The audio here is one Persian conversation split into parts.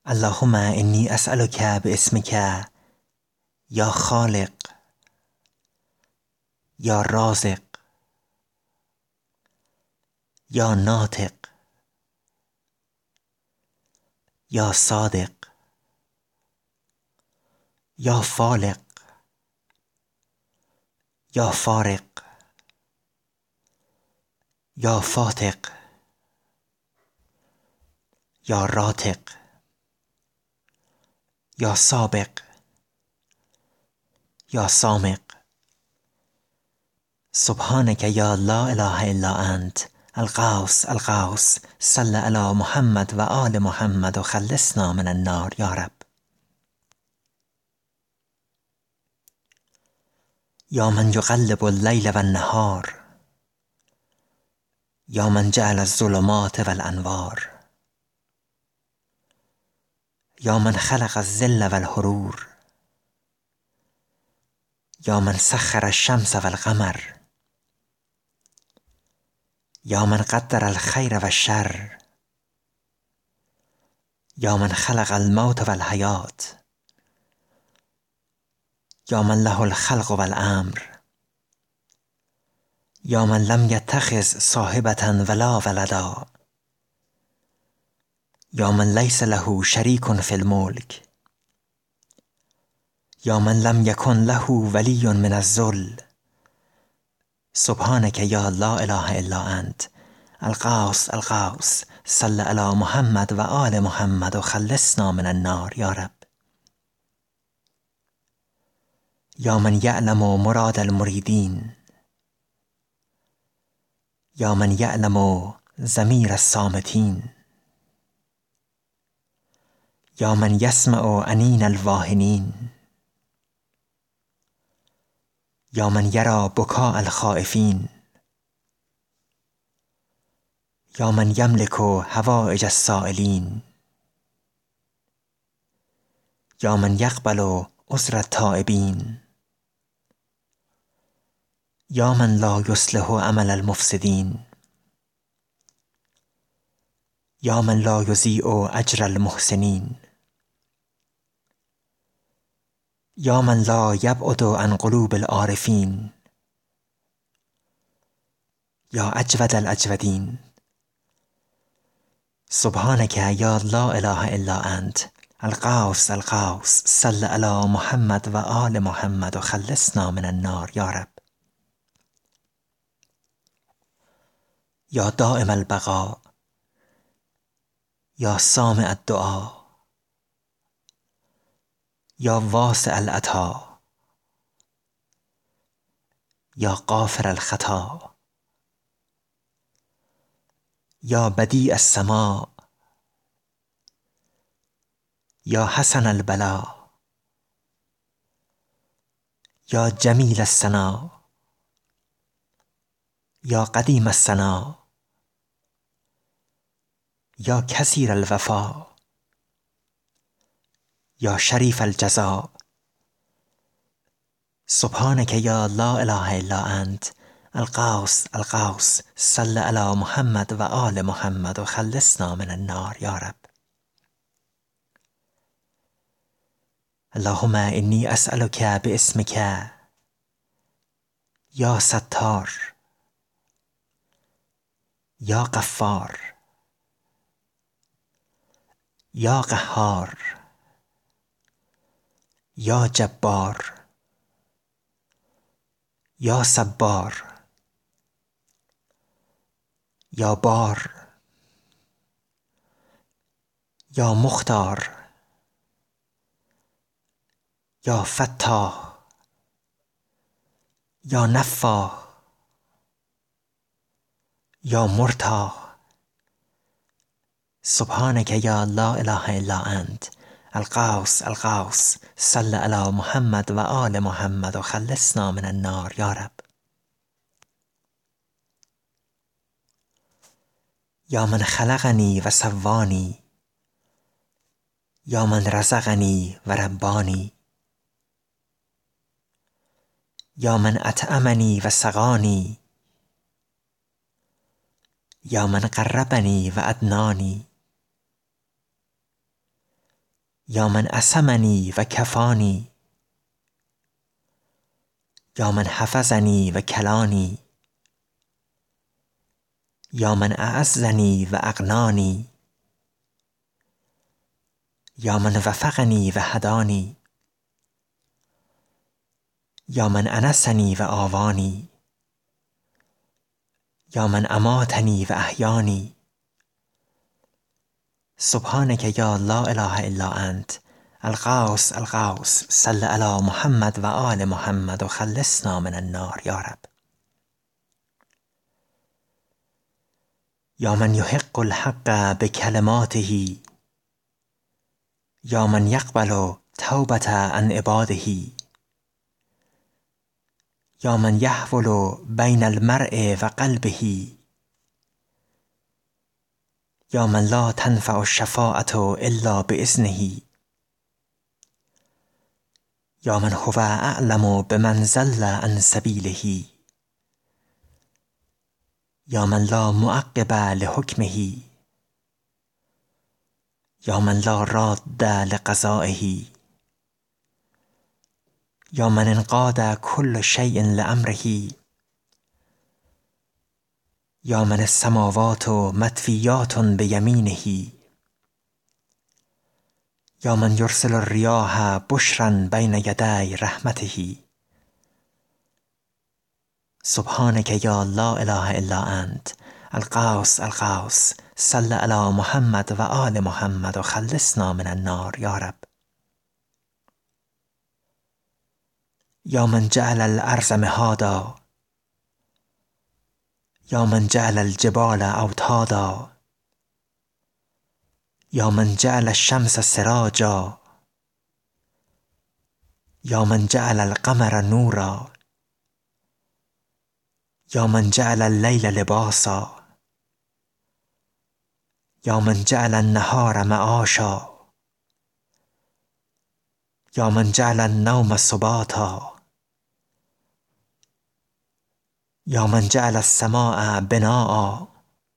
اللهم انی اسألک باسمک یا خالق یا رازق یا ناطق یا صادق یا فالق یا فارق یا فاتق یا راتق یا سابق یا سامق سبحانك یا لا اله الا انت الغوث الغوث صل علی محمد و آل محمد و خلصنا من النار یا رب. یا من یقلب اللیل و النهار یا من جعل الظلمات و الانوار یا من خلق الظل و الحرور یا من سخر الشمس و القمر یا من قدر الخیر و الشر یا من خلق الموت و الحیات یا من له الخلق و الامر یا من لم یتخذ صاحبة ولا ولدا یا من لیس له شریک فی الملک یا من لم یکن له ولی من الذل سبحانك یا لا اله الا انت الغوث الغوث صل علی محمد و آل محمد و خلصنا من النار یا رب. یا من یعلم مراد المریدین یا من یعلم ضمیر الصامتین یا من یسمع انین الواهنین یا من یری بکاء الخائفین یا من یملک حوائج السائلین یا من یقبل عذر التائبین یا من لا یصلح عمل المفسدین یا من لا یضیع اجر المحسنین یا من لا یبعد عن قلوب العارفین یا اجود الاجودین سبحانك یا لا اله الا انت الغوث الغوث صل علی محمد و آل محمد و خلصنا من النار یا رب. یا دائم البقاء یا سامع الدعا یا واسع العطا یا غافر الخطا یا بدیع السماء یا حسن البلا یا جمیل الثنا یا قدیم الثنا یا کثیر الوفا یا شریف الجزا سبحانك یا لا اله الا انت الغوث الغوث صل علی محمد و آل محمد و خلصنا من النار یا رب. اللهم انی اسألک باسمک یا ستار یا غفار یا قهار یا جبار یا صبار یا بار یا مختار یا فتاح یا نفاح یا مرتاح سبحانك یا لا اله الا انت الغوث الغوث صل علی محمد و آل محمد و خلصنا من النار یا رب. یا من خلقنی و سوانی یا من رزقنی و ربانی یا من اطعمنی و سقانی یا من قربنی و ادنانی یا من عصمنی و کفانی، یا من حفظنی و کلانی، یا من اعزنی و اغنانی، یا من وفقنی و هدانی، یا من انسنی و آوانی، یا من اماتنی و احیانی. سبحانك یا لا اله الا انت الغوث الغوث صل علی محمد و آل محمد و خلصنا من النار یا رب. یا من یحق الحق بکلماته، یا من یقبل توبة عن عباده، یا من یحول بین المرء و قلبه، یا من لا تنفع الشفاعة الا بإذنه، یا من هو اعلم بمن ضل عن سبیله، یا من لا معقب لحکمه، یا من لا راد لقضایه، یا من انقاد کل شیء لامره، یا من السماوات مطویات بیمینه، یا من یرسل الریاح بشرا بین یدی رحمته. سبحانك یا لا اله الا انت الغوث الغوث صل علی محمد و آل محمد و خلصنا من النار یا رب. یا من جعل الارض مهادا، یا من جعل الجبال اوتادا، یا من جعل الشمس سراجا، یا من جعل القمر نورا، یا من جعل اللیل لباسا، یا من جعل النهار معاشا، یا من جعل النوم سباتا، یا من جعل السماء بناء،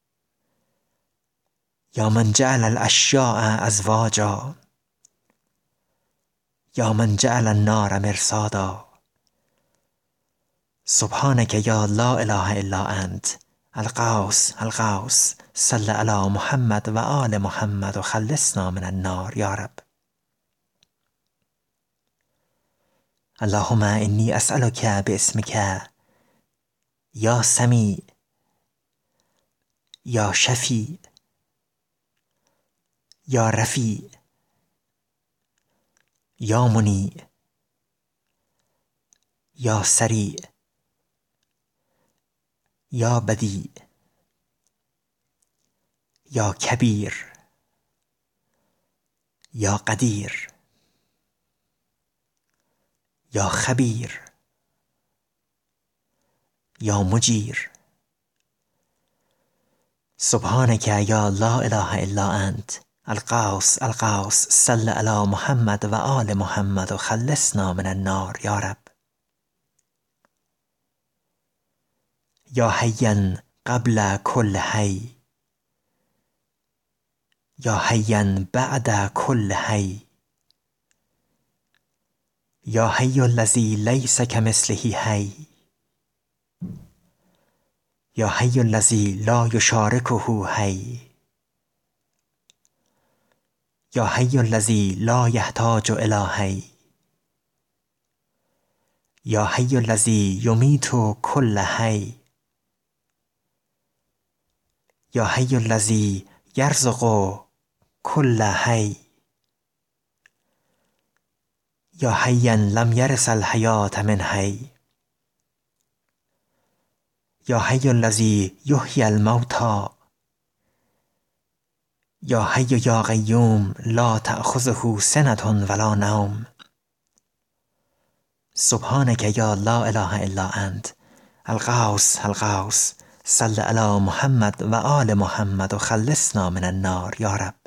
یا من جعل الاشیاء ازواجا، یا من جعل النار مرصادا. سبحانك یا لا اله الا انت الغوث الغوث صل علی محمد و آل محمد و خلصنا من النار یا رب. اللهم انی اسألک باسمک یا سمیع، یا شفیع، یا رفیع، یا منیع، یا سریع، یا بدیع، یا کبیر، یا قدیر، یا خبیر، یا مجیر. سبحانك یا لا اله الا انت الغوث الغوث صل علی محمد و آل محمد و خلصنا من النار یا رب. یا حیا قبل کل حی، یا حیا بعد کل حی، یا حی الذی لیس کمثله حی، یا حی الذی لا یشارکه حی، یا حی الذی لا یحتاج الی حی، یا حی الذی یمیت کل حی، یا حی الذی یرزق کل حی، یا حیا لم یرث الحیاة من حی، یا حی الذی یحیی الموتی، یا حی یا قیوم لا تأخذه سنة ولا نوم. سبحانك یا لا اله الا انت الغوث الغوث صل علی محمد و آل محمد و خلصنا من النار یا رب.